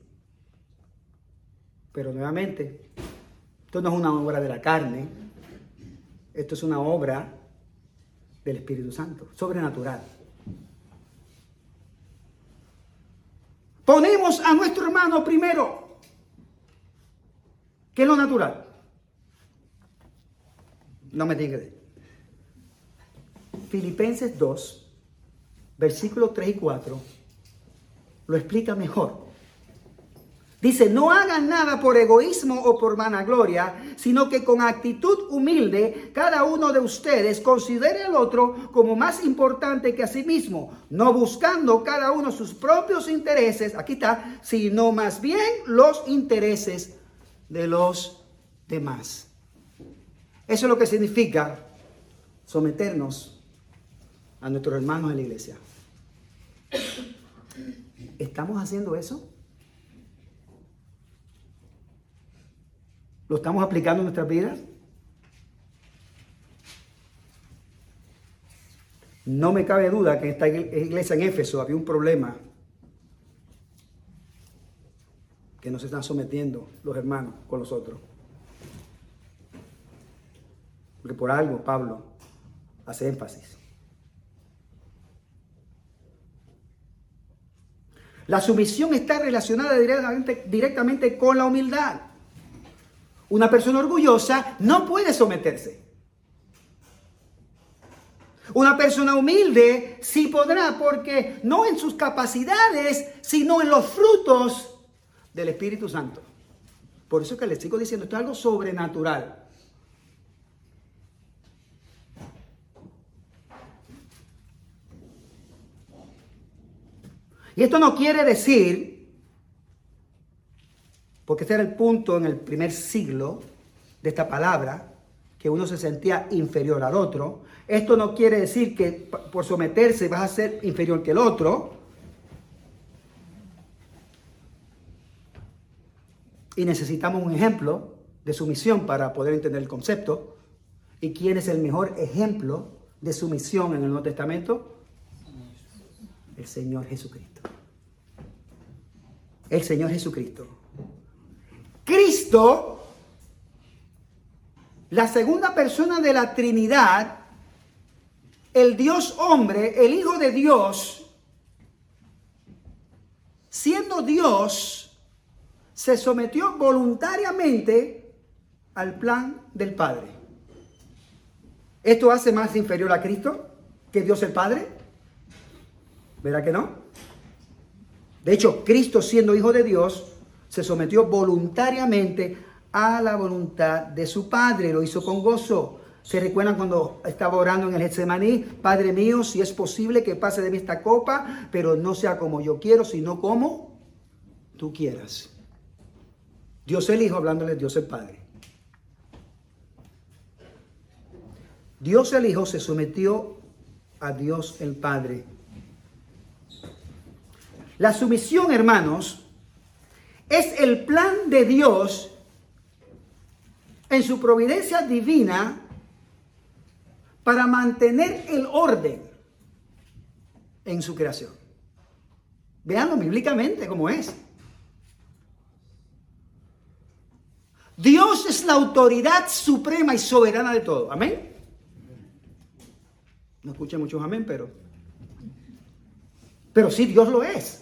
Pero nuevamente, esto no es una obra de la carne. Esto es una obra del Espíritu Santo, sobrenatural. Ponemos a nuestro hermano primero, que es lo natural. No me tiene que decir. Filipenses dos, versículos tres y cuatro, lo explica mejor. Dice, no hagan nada por egoísmo o por vanagloria, sino que con actitud humilde cada uno de ustedes considere al otro como más importante que a sí mismo, no buscando cada uno sus propios intereses, aquí está, sino más bien los intereses de los demás. Eso es lo que significa someternos a nuestros hermanos en la iglesia. ¿Estamos haciendo eso? ¿Lo estamos aplicando en nuestras vidas? No me cabe duda que en esta iglesia en Éfeso había un problema, que no se están sometiendo los hermanos con los otros. Porque por algo Pablo hace énfasis. La sumisión está relacionada directamente, directamente con la humildad. Una persona orgullosa no puede someterse. Una persona humilde sí podrá, porque no en sus capacidades, sino en los frutos del Espíritu Santo. Por eso es que les sigo diciendo, esto es algo sobrenatural. Y esto no quiere decir, porque este era el punto en el primer siglo de esta palabra, que uno se sentía inferior al otro. Esto no quiere decir que por someterse vas a ser inferior que el otro. Y necesitamos un ejemplo de sumisión para poder entender el concepto. ¿Y quién es el mejor ejemplo de sumisión en el Nuevo Testamento? El Señor Jesucristo. El Señor Jesucristo. Cristo, la segunda persona de la Trinidad, el Dios hombre, el Hijo de Dios, siendo Dios, se sometió voluntariamente al plan del Padre. ¿Esto hace más inferior a Cristo que Dios el Padre? ¿Verdad que no? De hecho, Cristo, siendo Hijo de Dios, se sometió voluntariamente a la voluntad de su Padre. Lo hizo con gozo. ¿Se recuerdan cuando estaba orando en el Getsemaní? Padre mío, si es posible que pase de mí esta copa, pero no sea como yo quiero, sino como tú quieras. Dios el Hijo hablándole a Dios el Padre. Dios el Hijo se sometió a Dios el Padre. La sumisión, hermanos, es el plan de Dios en su providencia divina para mantener el orden en su creación. Veanlo bíblicamente cómo es. Dios es la autoridad suprema y soberana de todo. Amén. No escuché muchos amén, pero... Pero sí, Dios lo es.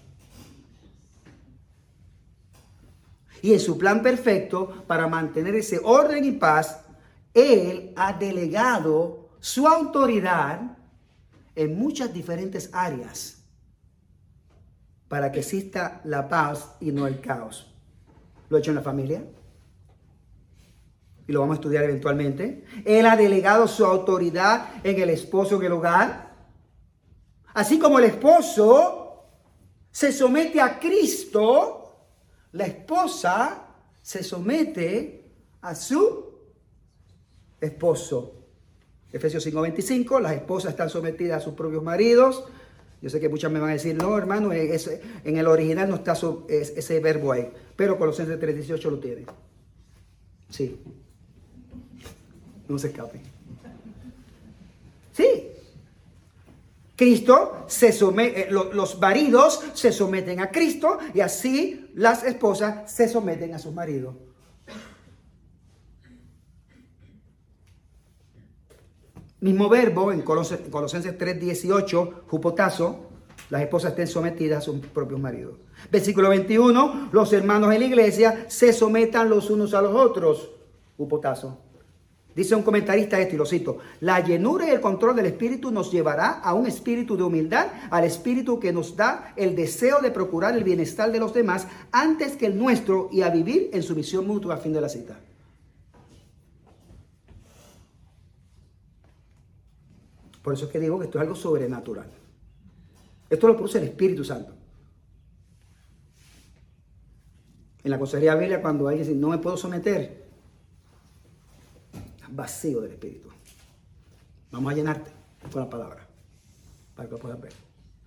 Y en su plan perfecto, para mantener ese orden y paz, Él ha delegado su autoridad en muchas diferentes áreas para que exista la paz y no el caos. Lo ha hecho en la familia y lo vamos a estudiar eventualmente. Él ha delegado su autoridad en el esposo en el hogar. Así como el esposo se somete a Cristo, la esposa se somete a su esposo. Efesios cinco veinticinco, las esposas están sometidas a sus propios maridos. Yo sé que muchas me van a decir, no, hermano, es, en el original no está su, es, ese verbo ahí. Pero Colosenses tres dieciocho lo tiene. Sí. No se escape. Sí. Cristo se somete, eh, lo, los maridos se someten a Cristo y así las esposas se someten a sus maridos. Mismo verbo en Colosenses tres dieciocho, hupotazo, las esposas estén sometidas a sus propios maridos. Versículo veintiuno, los hermanos en la iglesia se sometan los unos a los otros, hupotazo. Dice un comentarista esto y lo cito: la llenura y el control del espíritu nos llevará a un espíritu de humildad, al espíritu que nos da el deseo de procurar el bienestar de los demás antes que el nuestro y a vivir en sumisión mutua. A fin de la cita. Por eso es que digo que esto es algo sobrenatural. Esto lo produce el Espíritu Santo. En la consejería bíblica, cuando alguien dice, no me puedo someter, estás vacío del Espíritu. Vamos a llenarte con la palabra, para que lo puedas ver.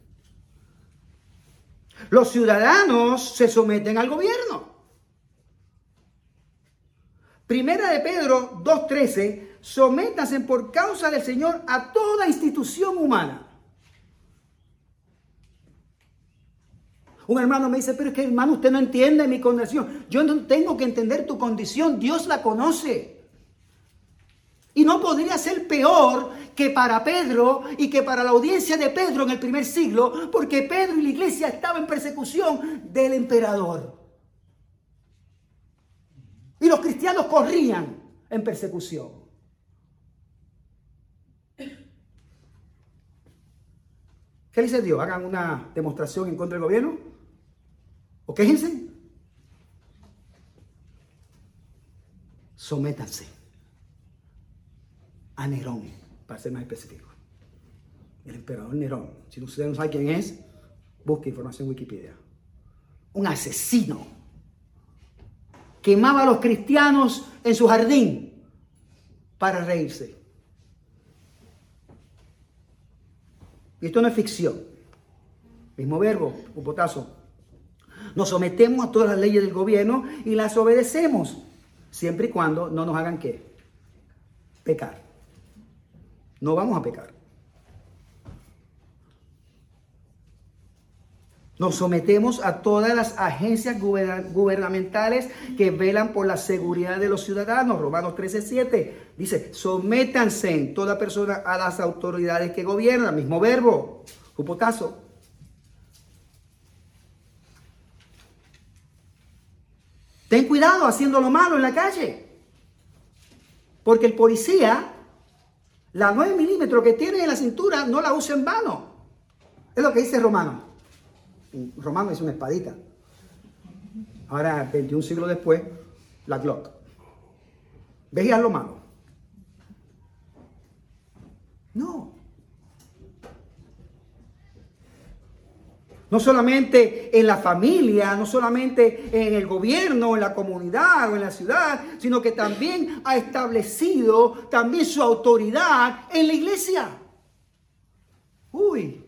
Los ciudadanos se someten al gobierno. Primera de Pedro dos trece, sométanse por causa del Señor a toda institución humana. Un hermano me dice, pero es que hermano, usted no entiende mi condición. Yo no tengo que entender tu condición, Dios la conoce. Y no podría ser peor que para Pedro y que para la audiencia de Pedro en el primer siglo, porque Pedro y la iglesia estaban en persecución del emperador. Y los cristianos corrían en persecución. ¿Qué dice Dios? ¿Hagan una demostración en contra del gobierno? ¿O quéjense? Sométanse a Nerón, para ser más específico. El emperador Nerón. Si usted no sabe quién es, busque información en Wikipedia. Un asesino. Quemaba a los cristianos en su jardín para reírse. Y esto no es ficción. Mismo verbo, un potazo. Nos sometemos a todas las leyes del gobierno y las obedecemos, siempre y cuando no nos hagan ¿qué? Pecar. No vamos a pecar. Nos sometemos a todas las agencias gubernamentales que velan por la seguridad de los ciudadanos. Romanos trece siete dice, sométanse en toda persona a las autoridades que gobiernan. Mismo verbo, hupotazo. Ten cuidado haciendo lo malo en la calle. Porque el policía, la nueve milímetros que tiene en la cintura, no la usa en vano. Es lo que dice Romano. Romano es una espadita. Ahora, veintiún siglos después, la Glock. ¿Veías lo malo? No. No solamente en la familia, no solamente en el gobierno, en la comunidad o en la ciudad, sino que también ha establecido también su autoridad en la iglesia. Uy.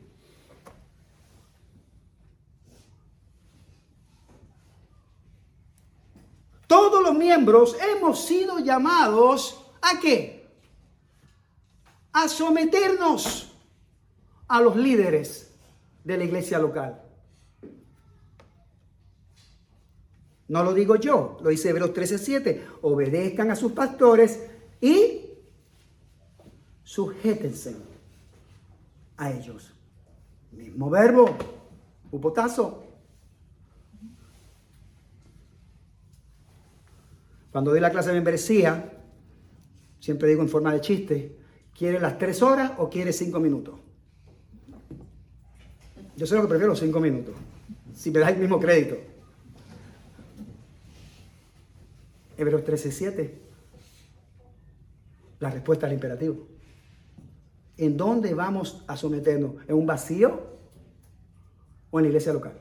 Todos los miembros hemos sido llamados ¿a qué? A someternos a los líderes de la iglesia local. No lo digo yo, lo dice Hebreos trece siete. Obedezcan a sus pastores y sujétense a ellos. Mismo verbo, upotazo. Cuando doy la clase de membresía, siempre digo en forma de chiste, ¿quiere las tres horas o quiere cinco minutos? Yo sé lo que prefiero, los cinco minutos, si me das el mismo crédito. Hebreos trece siete, la respuesta al imperativo. ¿En dónde vamos a someternos? ¿En un vacío o en la iglesia local?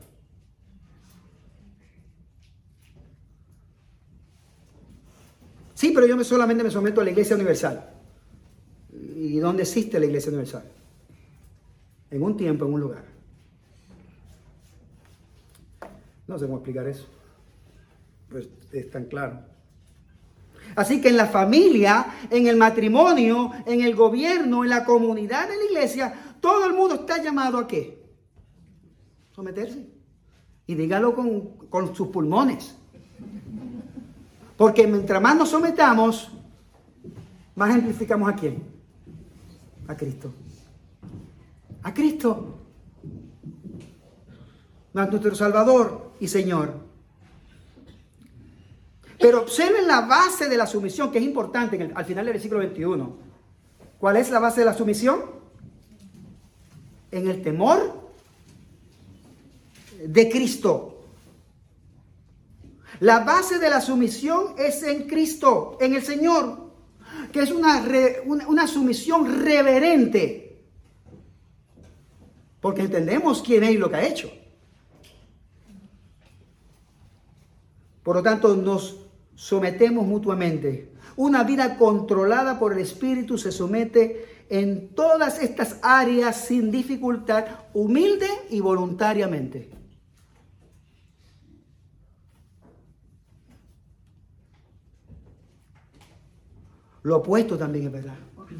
Sí, pero yo me solamente me someto a la iglesia universal. ¿Y dónde existe la iglesia universal? En un tiempo, en un lugar. No sé cómo explicar eso. Pues es tan claro. Así que en la familia, en el matrimonio, en el gobierno, en la comunidad, en la iglesia, todo el mundo está llamado ¿a qué? Someterse. Y dígalo con, con sus pulmones. Porque mientras más nos sometamos, más ejemplificamos ¿a quién? A Cristo. A Cristo. Nuestro Salvador y Señor. Pero observen la base de la sumisión, que es importante en el, al final del versículo veintiuno. ¿Cuál es la base de la sumisión? En el temor de Cristo. La base de la sumisión es en Cristo, en el Señor, que es una, re, una, una sumisión reverente. Porque entendemos quién es y lo que ha hecho. Por lo tanto, nos sometemos mutuamente. Una vida controlada por el Espíritu se somete en todas estas áreas sin dificultad, humilde y voluntariamente. Lo opuesto también es verdad.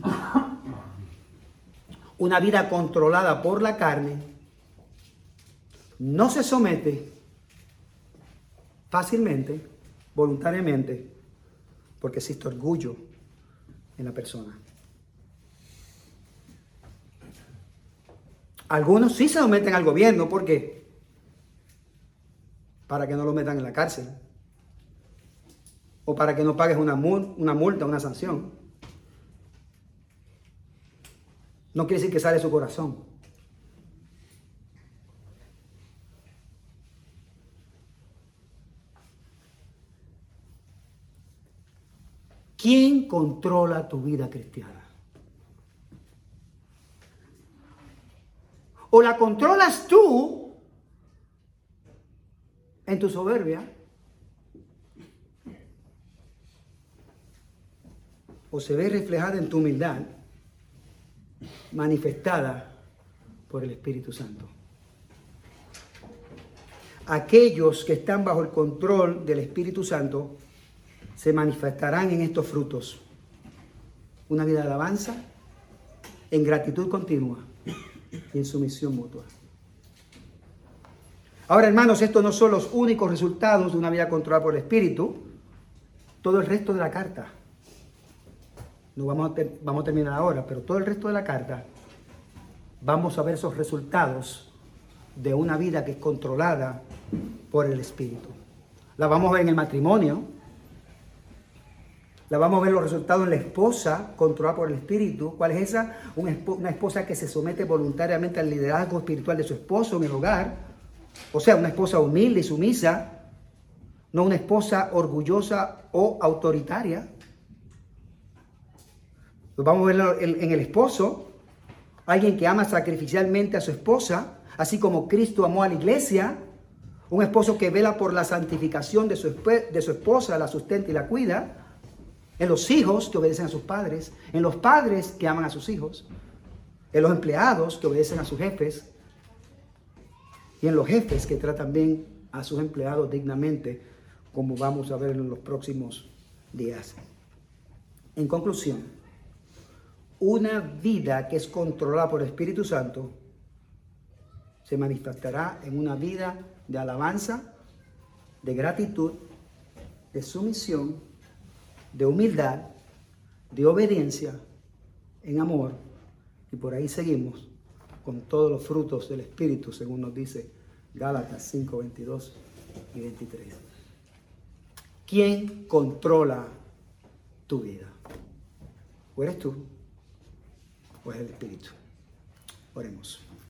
Una vida controlada por la carne no se somete fácilmente, voluntariamente, porque existe orgullo en la persona. Algunos sí se someten al gobierno, ¿por qué? Para que no lo metan en la cárcel. O para que no pagues una, mul- una multa, una sanción. No quiere decir que sale de su corazón. ¿Quién controla tu vida cristiana? ¿O la controlas tú en tu soberbia? ¿O se ve reflejada en tu humildad, manifestada por el Espíritu Santo? Aquellos que están bajo el control del Espíritu Santo se manifestarán en estos frutos. Una vida de alabanza, en gratitud continua y en sumisión mutua. Ahora, hermanos, estos no son los únicos resultados de una vida controlada por el Espíritu. Todo el resto de la carta. No vamos a, ter- vamos a terminar ahora, pero todo el resto de la carta vamos a ver esos resultados de una vida que es controlada por el Espíritu. La vamos a ver en el matrimonio, la vamos a ver los resultados en la esposa controlada por el Espíritu. ¿Cuál es esa? Una, esp- una esposa que se somete voluntariamente al liderazgo espiritual de su esposo en el hogar. O sea, una esposa humilde y sumisa. no una esposa orgullosa o autoritaria. Vamos a verlo en el esposo, alguien que ama sacrificialmente a su esposa, así como Cristo amó a la iglesia. Un esposo que vela por la santificación de su, de su esposa, la sustenta y la cuida. En los hijos que obedecen a sus padres. En los padres que aman a sus hijos. En los empleados que obedecen a sus jefes. Y en los jefes que tratan bien a sus empleados dignamente, como vamos a ver en los próximos días. En conclusión, una vida que es controlada por el Espíritu Santo se manifestará en una vida de alabanza, de gratitud, de sumisión, de humildad, de obediencia, en amor. Y por ahí seguimos con todos los frutos del Espíritu, según nos dice Gálatas cinco, veintidós y veintitrés. ¿Quién controla tu vida? ¿O eres tú? ¿O es el Espíritu? Oremos.